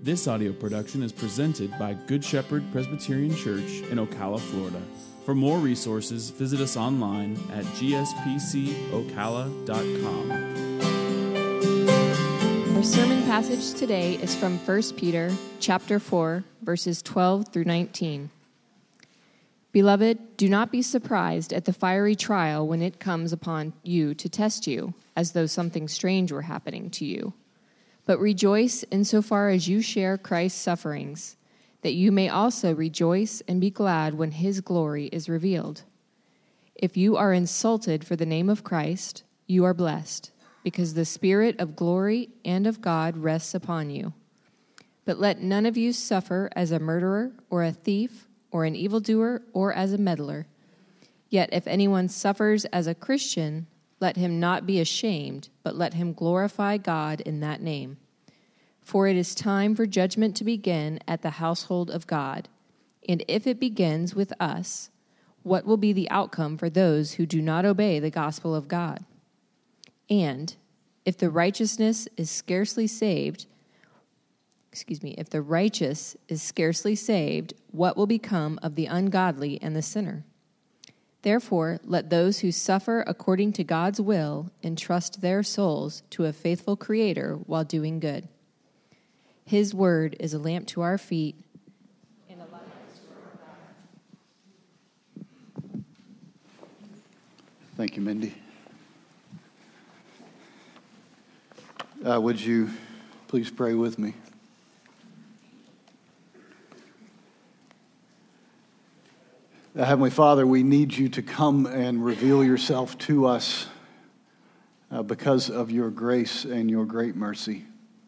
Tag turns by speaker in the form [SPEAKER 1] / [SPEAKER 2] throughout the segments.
[SPEAKER 1] This audio production is presented by Good Shepherd Presbyterian Church in Ocala, Florida. For more resources, visit us online at gspcocala.com.
[SPEAKER 2] Our sermon passage today is from 1 Peter chapter 4, verses 12 through 19. Beloved, do not be surprised at the fiery trial when it comes upon you to test you, as though something strange were happening to you. But rejoice insofar as you share Christ's sufferings, that you may also rejoice and be glad when his glory is revealed. If you are insulted for the name of Christ, you are blessed, because the Spirit of glory and of God rests upon you. But let none of you suffer as a murderer or a thief or an evildoer or as a meddler. Yet if anyone suffers as a Christian, let him not be ashamed, but let him glorify God in that name. For it is time for judgment to begin at the household of God. And if it begins with us, what will be the outcome for those who do not obey the gospel of God? And if the righteous is scarcely saved, what will become of the ungodly and the sinner? Therefore, let those who suffer according to God's will entrust their souls to a faithful Creator while doing good. His word is a lamp to our feet and a light to our path.
[SPEAKER 3] Thank you, Mindy. Would you please pray with me? Heavenly Father, we need you to come and reveal yourself to us because of your grace and your great mercy.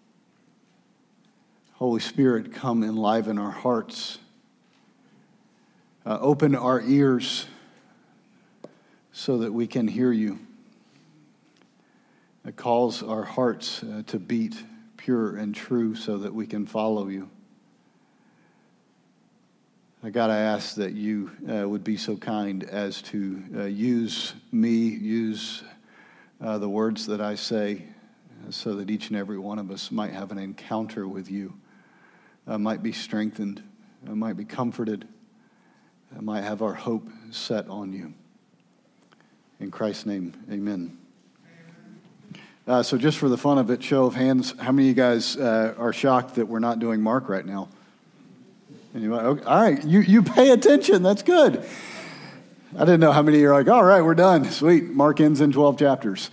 [SPEAKER 3] Holy Spirit, come enliven our hearts. Open our ears so that we can hear you. It calls our hearts to beat pure and true so that we can follow you. God, I ask that you would be so kind as to use the words that I say so that each and every one of us might have an encounter with you, might be strengthened, might be comforted, might have our hope set on you. In Christ's name, amen. So just for the fun of it, show of hands, how many of you guys are shocked that we're not doing Mark right now? Anyway, okay, all right, you pay attention. That's good. I didn't know how many of you are like, all right, we're done. Sweet. Mark ends in 12 chapters.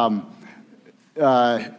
[SPEAKER 3] I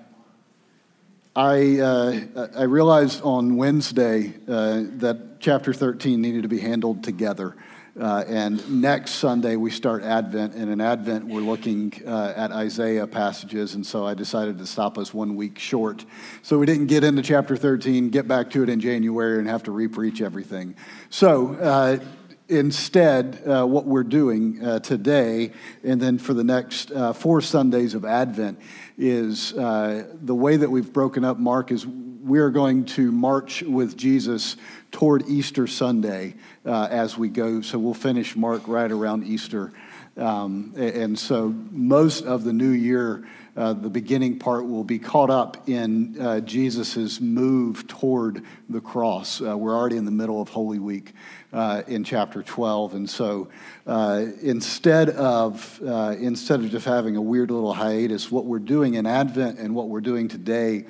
[SPEAKER 3] realized on Wednesday that chapter 13 needed to be handled together. And next Sunday we start Advent, and in Advent we're looking at Isaiah passages, and so I decided to stop us 1 week short. So we didn't get into chapter 13, get back to it in January, and have to re-preach everything. So instead, what we're doing today, and then for the next 4 Sundays of Advent, is the way that we've broken up Mark is we're going to march with Jesus toward Easter Sunday as we go. So we'll finish Mark right around Easter. And so most of the new year, the beginning part will be caught up in Jesus' move toward the cross. We're already in the middle of Holy Week in chapter 12. And so instead of just having a weird little hiatus, what we're doing in Advent and what we're doing today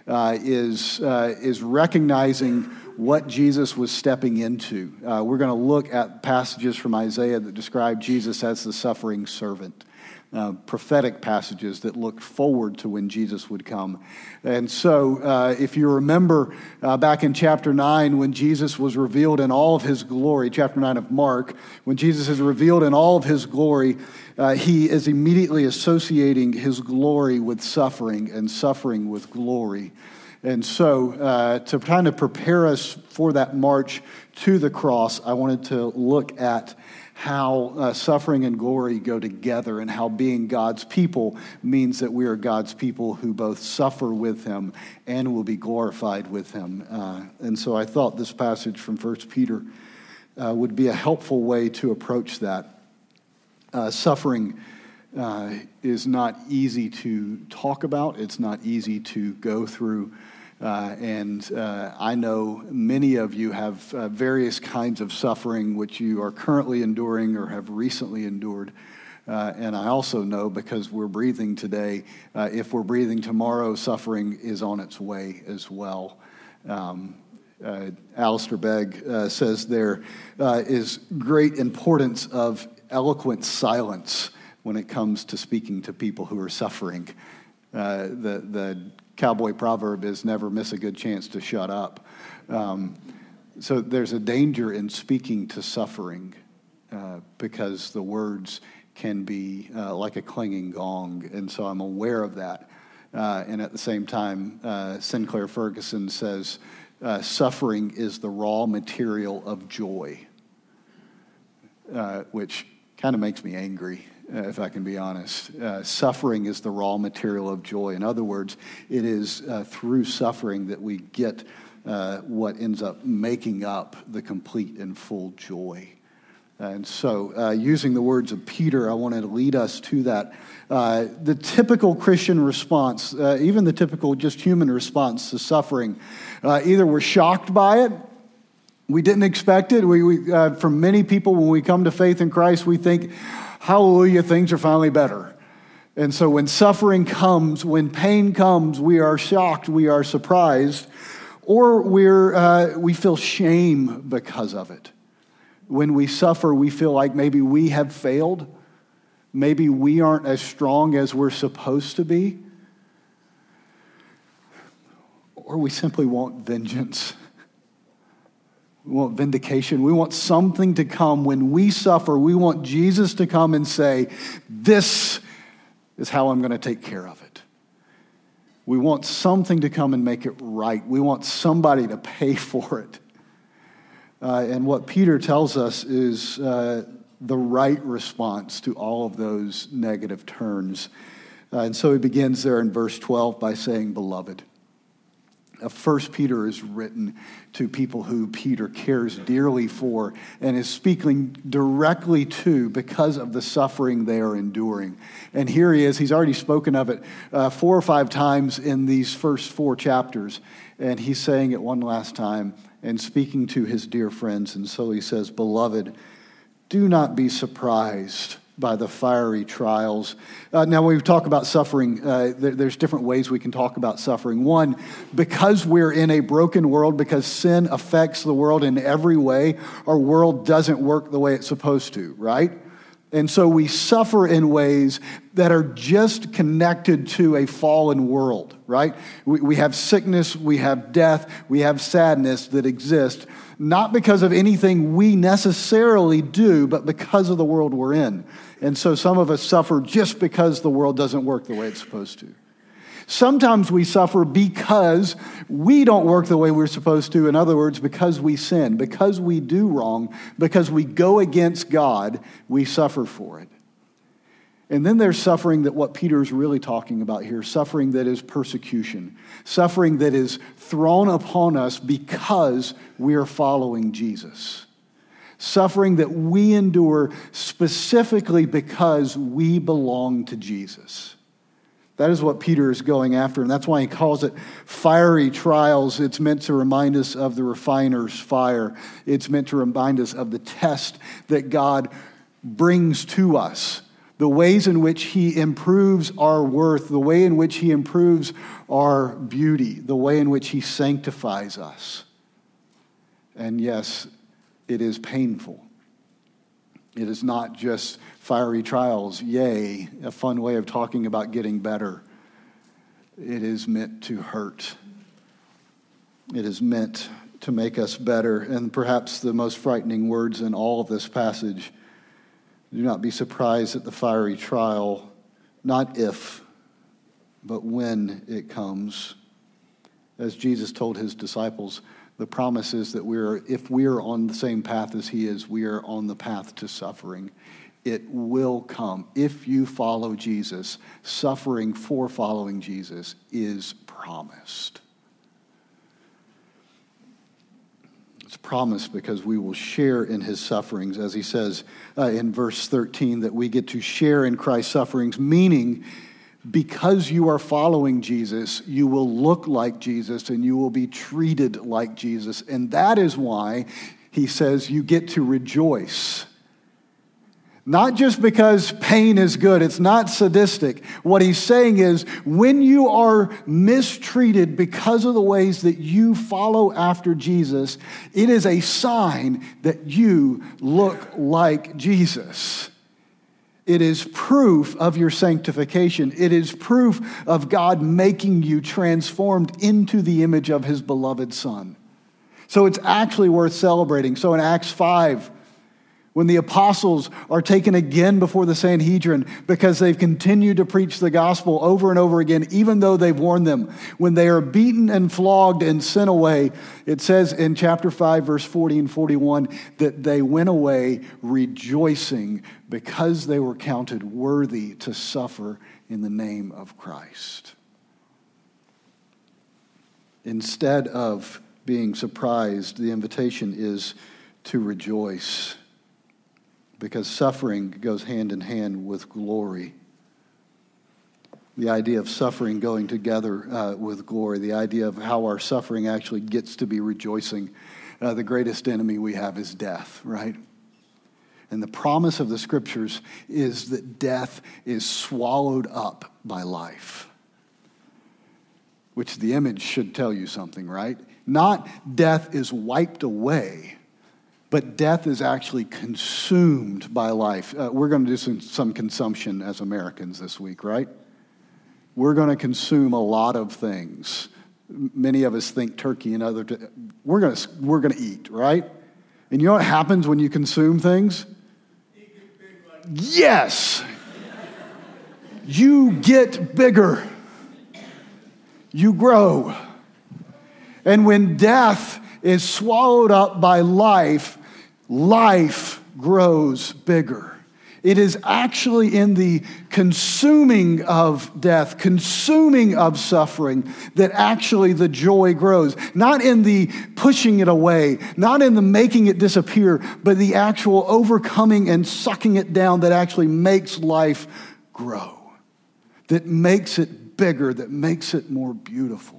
[SPEAKER 3] is recognizing what Jesus was stepping into. We're going to look at passages from Isaiah that describe Jesus as the suffering servant, prophetic passages that look forward to when Jesus would come. And so if you remember back in chapter 9 when Jesus was revealed in all of his glory, chapter 9 of Mark, when Jesus is revealed in all of his glory, he is immediately associating his glory with suffering and suffering with glory. And so to kind of prepare us for that march to the cross, I wanted to look at how suffering and glory go together and how being God's people means that we are God's people who both suffer with him and will be glorified with him. And so I thought this passage from 1 Peter would be a helpful way to approach that. Suffering is not easy to talk about. It's not easy to go through. I know many of you have various kinds of suffering which you are currently enduring or have recently endured. And I also know, because we're breathing today, if we're breathing tomorrow, suffering is on its way as well. Alistair Begg says there is great importance of eloquent silence when it comes to speaking to people who are suffering. The cowboy proverb is never miss a good chance to shut up. So there's a danger in speaking to suffering because the words can be like a clanging gong, and so I'm aware of that. And at the same time, Sinclair Ferguson says, suffering is the raw material of joy, which kind of makes me angry, if I can be honest. Suffering is the raw material of joy. In other words, it is through suffering that we get what ends up making up the complete and full joy. And so, using the words of Peter, I wanted to lead us to that. The typical Christian response, even the typical just human response to suffering, either we're shocked by it, we didn't expect it. For many people, when we come to faith in Christ, we think, hallelujah, things are finally better. And so when suffering comes, when pain comes, we are shocked, we are surprised, or we feel shame because of it. When we suffer, we feel like maybe we have failed. Maybe we aren't as strong as we're supposed to be. Or we simply want vengeance. We want vindication. We want something to come. When we suffer, we want Jesus to come and say, this is how I'm going to take care of it. We want something to come and make it right. We want somebody to pay for it. And what Peter tells us is the right response to all of those negative turns. And so he begins there in verse 12 by saying, beloved. First Peter is written to people who Peter cares dearly for and is speaking directly to because of the suffering they are enduring. And here he is. He's already spoken of it 4 or 5 times in these first 4 chapters. And he's saying it one last time and speaking to his dear friends. And so he says, beloved, do not be surprised by the fiery trials. Now, when we talk about suffering, there's different ways we can talk about suffering. One, because we're in a broken world, because sin affects the world in every way, our world doesn't work the way it's supposed to, right? And so we suffer in ways that are just connected to a fallen world, right? We have sickness, we have death, we have sadness that exist, not because of anything we necessarily do, but because of the world we're in. And so some of us suffer just because the world doesn't work the way it's supposed to. Sometimes we suffer because we don't work the way we're supposed to. In other words, because we sin, because we do wrong, because we go against God, we suffer for it. And then there's suffering that what Peter is really talking about here, suffering that is persecution, suffering that is thrown upon us because we are following Jesus. Suffering that we endure specifically because we belong to Jesus. That is what Peter is going after, and that's why he calls it fiery trials. It's meant to remind us of the refiner's fire. It's meant to remind us of the test that God brings to us, the ways in which he improves our worth, the way in which he improves our beauty, the way in which he sanctifies us. And yes, it is painful. It is not just fiery trials, yay, a fun way of talking about getting better. It is meant to hurt. It is meant to make us better. And perhaps the most frightening words in all of this passage, do not be surprised at the fiery trial, not if, but when it comes. As Jesus told his disciples, the promise is that if we are on the same path as he is, we are on the path to suffering. It will come. If you follow Jesus, suffering for following Jesus is promised. It's promised because we will share in his sufferings, as he says in verse 13, that we get to share in Christ's sufferings, meaning because you are following Jesus, you will look like Jesus and you will be treated like Jesus. And that is why he says you get to rejoice. Not just because pain is good. It's not sadistic. What he's saying is when you are mistreated because of the ways that you follow after Jesus, it is a sign that you look like Jesus. It is proof of your sanctification. It is proof of God making you transformed into the image of his beloved Son. So it's actually worth celebrating. So in Acts 5, when the apostles are taken again before the Sanhedrin because they've continued to preach the gospel over and over again, even though they've warned them, when they are beaten and flogged and sent away, it says in chapter 5, verse 40 and 41, that they went away rejoicing because they were counted worthy to suffer in the name of Christ. Instead of being surprised, the invitation is to rejoice. Because suffering goes hand in hand with glory. The idea of suffering going together with glory. The idea of how our suffering actually gets to be rejoicing. The greatest enemy we have is death, right? And the promise of the scriptures is that death is swallowed up by life. Which the image should tell you something, right? Not death is wiped away, but death is actually consumed by life. We're going to do some consumption as Americans this week, right? We're going to consume a lot of things. Many of us think turkey and other. We're going to eat, right? And you know what happens when you consume things? Yes, you get bigger. You grow. And when death is swallowed up by life, life grows bigger. It is actually in the consuming of death, consuming of suffering, that actually the joy grows. Not in the pushing it away, not in the making it disappear, but the actual overcoming and sucking it down that actually makes life grow, that makes it bigger, that makes it more beautiful.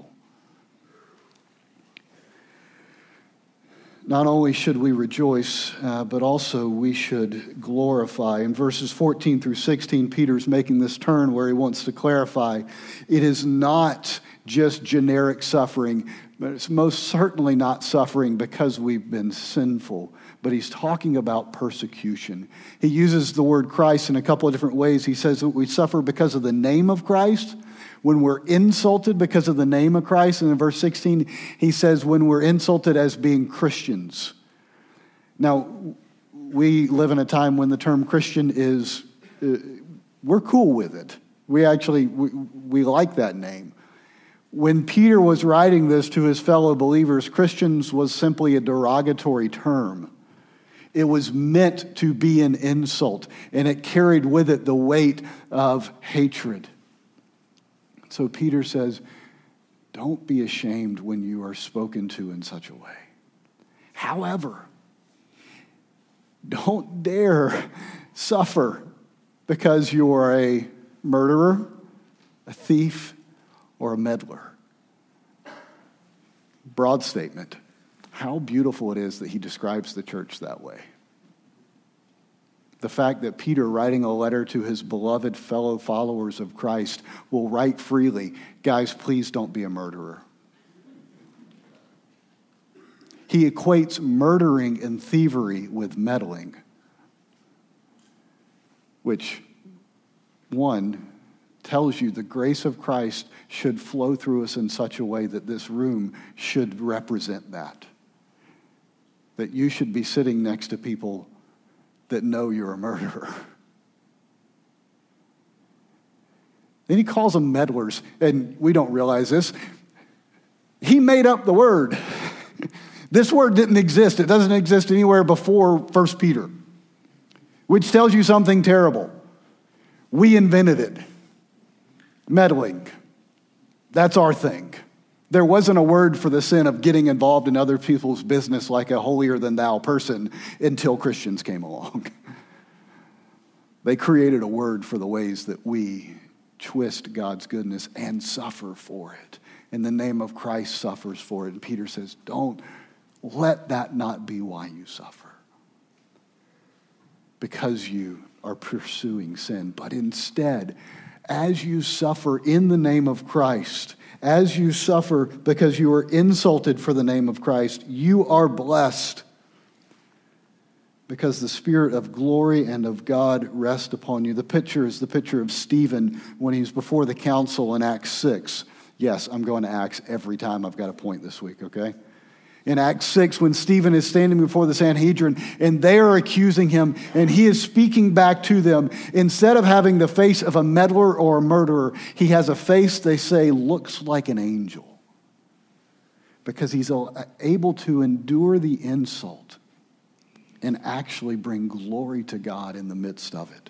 [SPEAKER 3] Not only should we rejoice, but also we should glorify. In verses 14 through 16, Peter's making this turn where he wants to clarify. It is not just generic suffering, but it's most certainly not suffering because we've been sinful. But he's talking about persecution. He uses the word Christ in a couple of different ways. He says that we suffer because of the name of Christ, when we're insulted because of the name of Christ. And in verse 16, he says when we're insulted as being Christians. Now, we live in a time when the term Christian is, we're cool with it. We like that name. When Peter was writing this to his fellow believers, Christians was simply a derogatory term. It was meant to be an insult, and it carried with it the weight of hatred. So Peter says, don't be ashamed when you are spoken to in such a way. However, don't dare suffer because you are a murderer, a thief, or a meddler. Broad statement. How beautiful it is that he describes the church that way. The fact that Peter, writing a letter to his beloved fellow followers of Christ, will write freely, guys, please don't be a murderer. He equates murdering and thievery with meddling, which, one, tells you the grace of Christ should flow through us in such a way that this room should represent that. That you should be sitting next to people that know you're a murderer. Then he calls them meddlers, and we don't realize this. He made up the word. This word didn't exist. It doesn't exist anywhere before 1 Peter, which tells you something terrible. We invented it. Meddling. That's our thing. There wasn't a word for the sin of getting involved in other people's business like a holier-than-thou person until Christians came along. They created a word for the ways that we twist God's goodness and suffer for it. In the name of Christ suffers for it. And Peter says, don't let that not be why you suffer. Because you are pursuing sin. But instead, as you suffer in the name of Christ, as you suffer because you are insulted for the name of Christ, you are blessed. Because the Spirit of glory and of God rest upon you. The picture is the picture of Stephen when he's before the council in Acts 6. Yes, I'm going to Acts every time I've got a point this week, okay? In Acts 6, when Stephen is standing before the Sanhedrin and they are accusing him and he is speaking back to them, instead of having the face of a meddler or a murderer, he has a face, they say, looks like an angel. Because he's able to endure the insult and actually bring glory to God in the midst of it.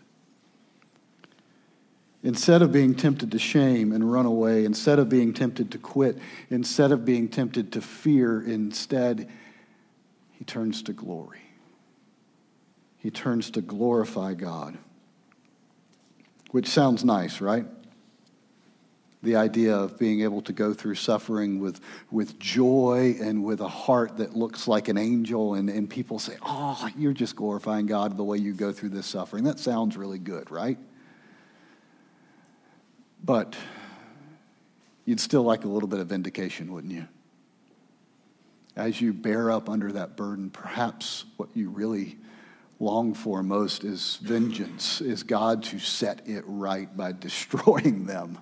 [SPEAKER 3] Instead of being tempted to shame and run away, instead of being tempted to quit, instead of being tempted to fear, instead, he turns to glory. He turns to glorify God. Which sounds nice, right? The idea of being able to go through suffering with joy and with a heart that looks like an angel, and people say, oh, you're just glorifying God the way you go through this suffering. That sounds really good, right? But you'd still like a little bit of vindication, wouldn't you? As you bear up under that burden, perhaps what you really long for most is vengeance, is God to set it right by destroying them.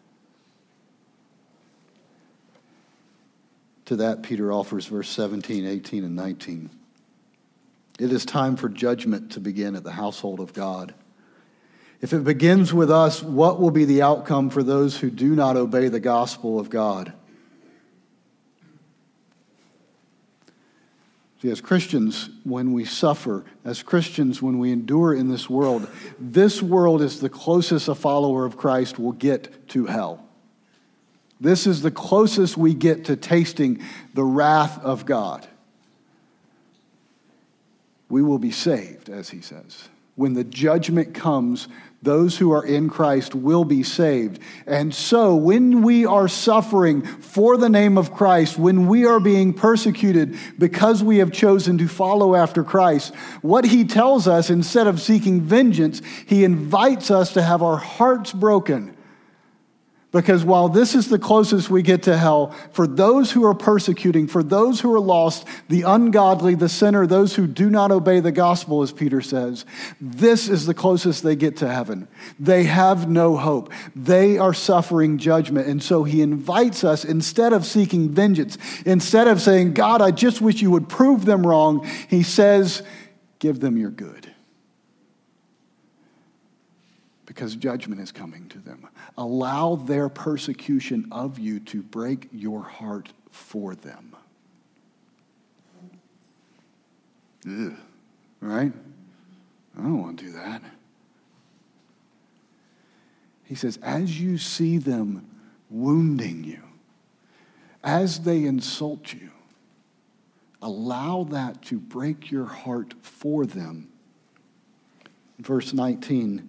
[SPEAKER 3] To that, Peter offers verse 17, 18, and 19. It is time for judgment to begin at the household of God. If it begins with us, what will be the outcome for those who do not obey the gospel of God? See, as Christians, when we suffer, as Christians, when we endure in this world is the closest a follower of Christ will get to hell. This is the closest we get to tasting the wrath of God. We will be saved, as he says. When the judgment comes, those who are in Christ will be saved. And so when we are suffering for the name of Christ, when we are being persecuted because we have chosen to follow after Christ, what he tells us, instead of seeking vengeance, he invites us to have our hearts broken. Because while this is the closest we get to hell, for those who are persecuting, for those who are lost, the ungodly, the sinner, those who do not obey the gospel, as Peter says, this is the closest they get to heaven. They have no hope. They are suffering judgment. And so he invites us, instead of seeking vengeance, instead of saying, God, I just wish you would prove them wrong, he says, give them your good. Because judgment is coming to them. Allow their persecution of you to break your heart for them. Ugh, right? I don't want to do that. He says, as you see them wounding you, as they insult you, allow that to break your heart for them. Verse 19,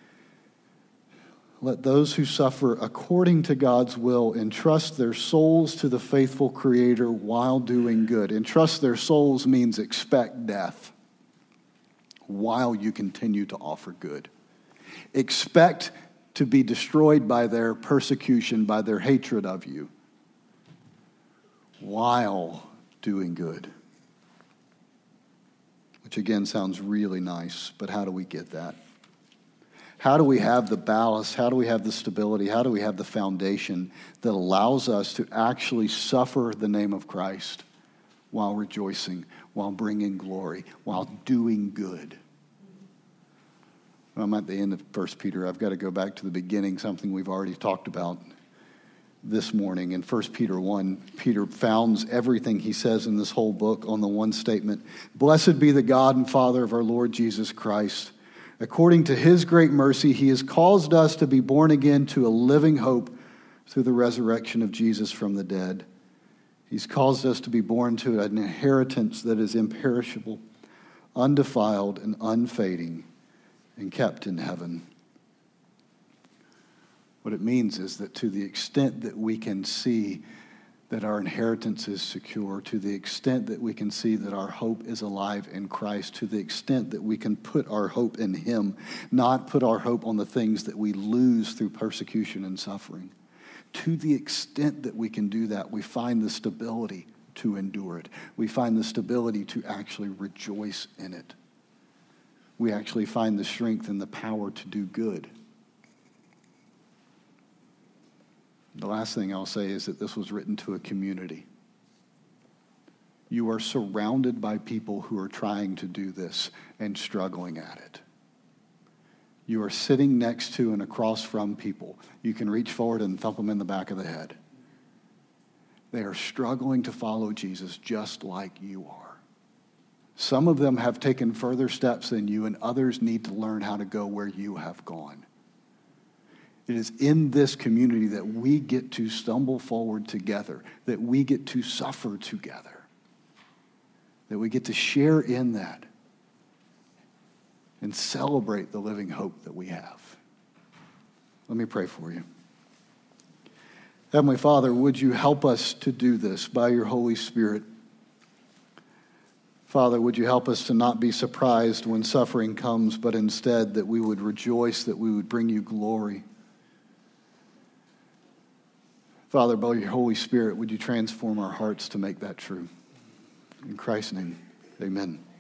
[SPEAKER 3] let those who suffer according to God's will entrust their souls to the faithful Creator while doing good. Entrust their souls means expect death while you continue to offer good. Expect to be destroyed by their persecution, by their hatred of you, while doing good. Which again sounds really nice, but how do we get that? How do we have the ballast? How do we have the stability? How do we have the foundation that allows us to actually suffer the name of Christ while rejoicing, while bringing glory, while doing good? I'm at the end of 1 Peter. I've got to go back to the beginning, something we've already talked about this morning. In 1 Peter 1, Peter founds everything he says in this whole book on the one statement, blessed be the God and Father of our Lord Jesus Christ. According to his great mercy, he has caused us to be born again to a living hope through the resurrection of Jesus from the dead. He's caused us to be born to an inheritance that is imperishable, undefiled, and unfading, and kept in heaven. What it means is that to the extent that we can see that our inheritance is secure, to the extent that we can see that our hope is alive in Christ, to the extent that we can put our hope in Him, not put our hope on the things that we lose through persecution and suffering. To the extent that we can do that, we find the stability to endure it. We find the stability to actually rejoice in it. We actually find the strength and the power to do good. The last thing I'll say is that this was written to a community. You are surrounded by people who are trying to do this and struggling at it. You are sitting next to and across from people. You can reach forward and thump them in the back of the head. They are struggling to follow Jesus just like you are. Some of them have taken further steps than you, and others need to learn how to go where you have gone. It is in this community that we get to stumble forward together, that we get to suffer together, that we get to share in that and celebrate the living hope that we have. Let me pray for you. Heavenly Father, would you help us to do this by your Holy Spirit? Father, would you help us to not be surprised when suffering comes, but instead that we would rejoice, that we would bring you glory. Father, by your Holy Spirit, would you transform our hearts to make that true? In Christ's name, amen.